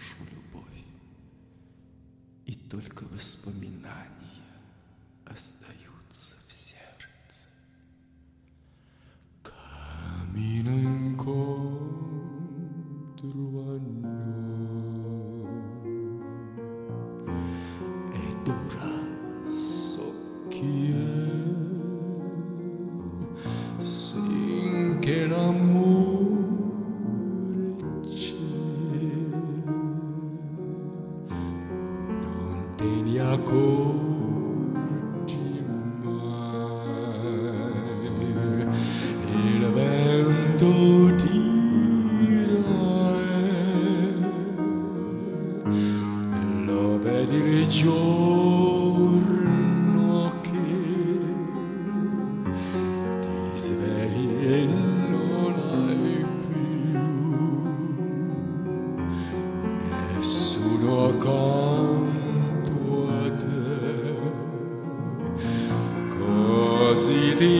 нашу любовь, и только воспоминания остаются в сердце. Camino incontro a noi ed ora so chi è, sinché l'amore c'è, non te ne accorgi mai. Il vento tira lo vedi il giorno che ti svegli e non hai più nessuno accanto a te, così ti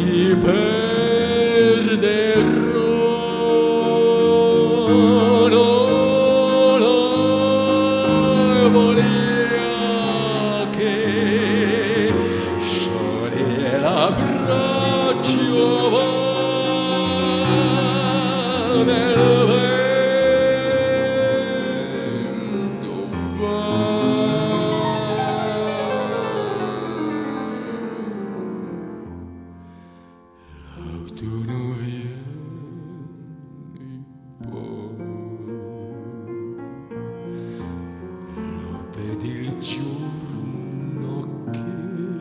perderò. Non volia che scioglie l'abbraccio nel vento va. L'autunno viene poi, lo vedi il giorno che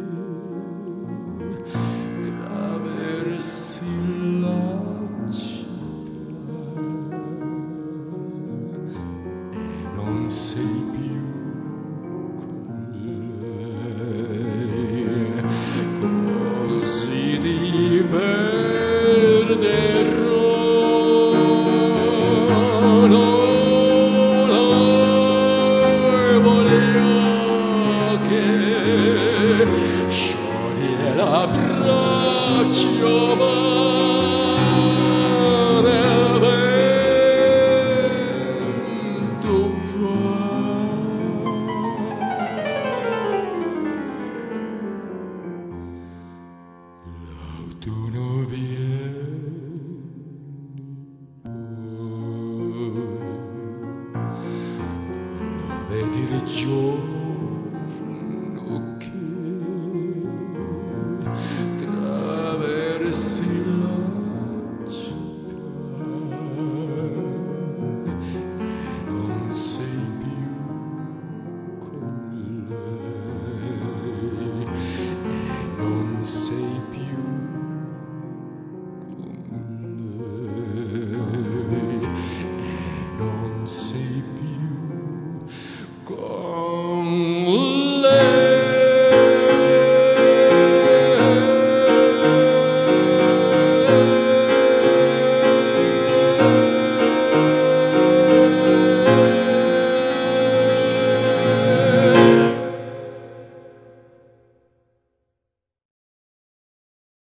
traversi la città e non sei più con lei, così ti perderò. Non voglio che scioglie l'abbraccio nel vento va. L'autunno viene poi, lo vedi il giorno